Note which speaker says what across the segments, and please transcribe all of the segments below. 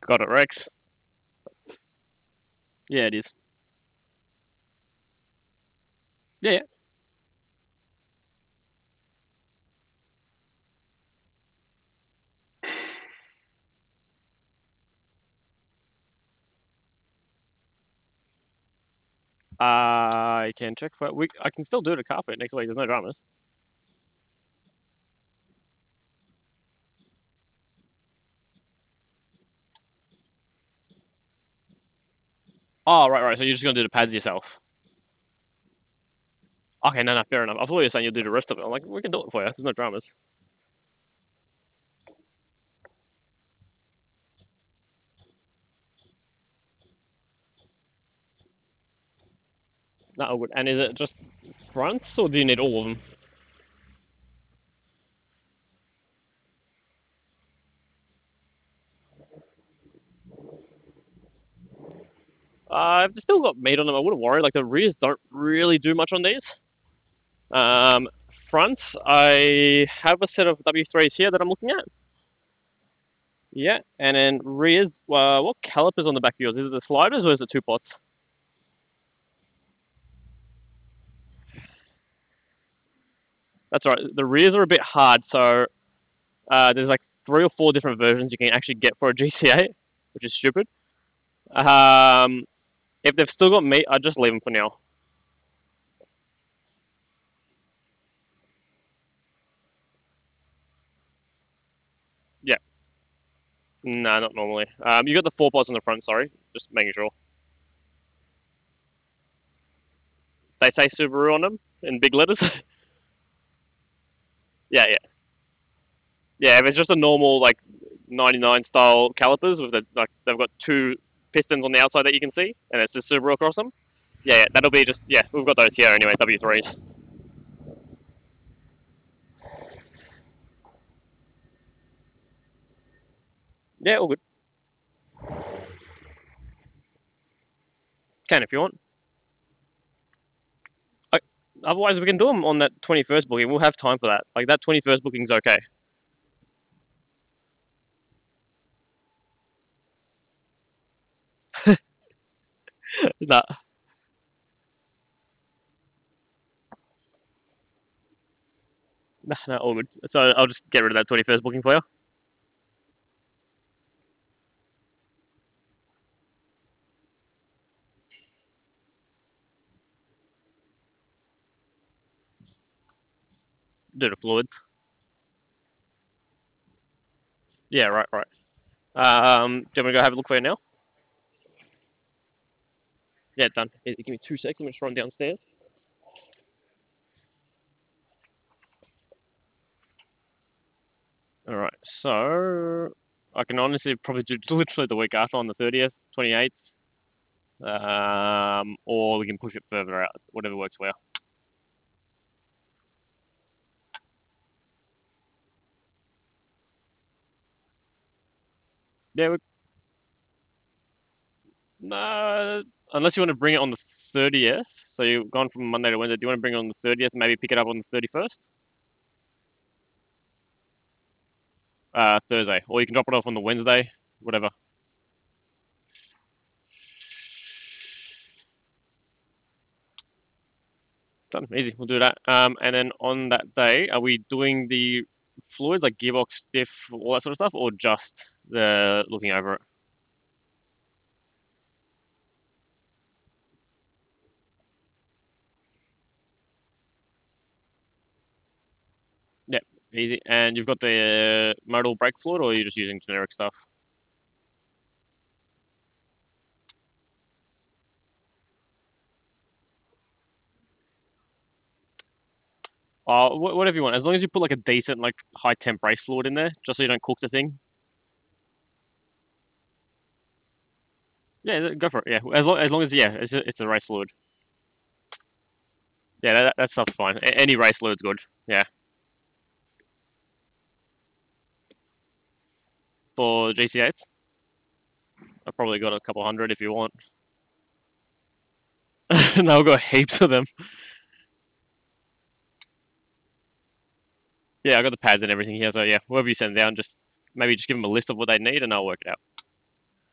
Speaker 1: Got it, Rex. Yeah, it is. Yeah, yeah. I can check for I can still do it at carpet next week. There's no dramas. Oh, right, right. So you're just gonna do the pads yourself. Okay, no, no, fair enough. I thought you were saying you'll do the rest of it. I'm like, we can do it for you. There's no dramas. No, all good. And is it just fronts, or do you need all of them? I've still got meat on them. I wouldn't worry. Like the rears don't really do much on these. Um, Fronts, I have a set of W3s here that I'm looking at. Yeah, and then rears. What calipers on the back of yours? Is it the sliders or is it two pots? That's right. The rears are a bit hard, so there's like 3 or 4 different versions you can actually get for a GCA, which is stupid. Um, if they've still got meat, I'd just leave them for now. Yeah, no, not normally. You got the 4 pots on the front. Sorry, just making sure. They say Subaru on them in big letters. Yeah, yeah, yeah. If it's just a normal like 99 style calipers with they've got 2 pistons on the outside that you can see, and it's just Subaru across them. Yeah, yeah, that'll be just yeah. We've got those here anyway. W3s. Yeah, all good. Can if you want. I, Otherwise, we can do them on that 21st booking. We'll have time for that. Like that 21st booking's okay. Nah, nah, nah, all good. So I'll just get rid of that 21st booking for you. Do the fluids. Yeah, right, right. Do you want me to go have a look for you now? Yeah, done. Give me 2 seconds. I'm just run downstairs. All right. So I can honestly probably do literally the week after on the 30th, 28th, or we can push it further out, whatever works well. Yeah, no, unless you want to bring it on the 30th. So you've gone from Monday to Wednesday. Do you want to bring it on the 30th? Maybe pick it up on the 31st, Thursday, or you can drop it off on the Wednesday, whatever. Done. Easy. We'll do that. And then on that day, are we doing the fluids like gearbox, diff, all that sort of stuff, or just the looking over it? Yeah, easy. And you've got the modal brake fluid, or are you just using generic stuff? Whatever you want, as long as you put like a decent like high temp brake fluid in there, just so you don't cook the thing. Yeah, go for it. Yeah, as long as yeah, it's a race fluid. Yeah, that stuff's fine. Any race fluid's good. Yeah, for GC8s, I've probably got a couple hundred if you want. And I've got heaps of them. Yeah, I got the pads and everything here. So yeah, whoever you send down, just maybe just give them a list of what they need, and I'll work it out.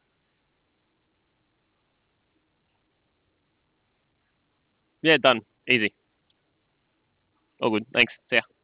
Speaker 1: Yeah, done. Easy. All good. Thanks. See ya.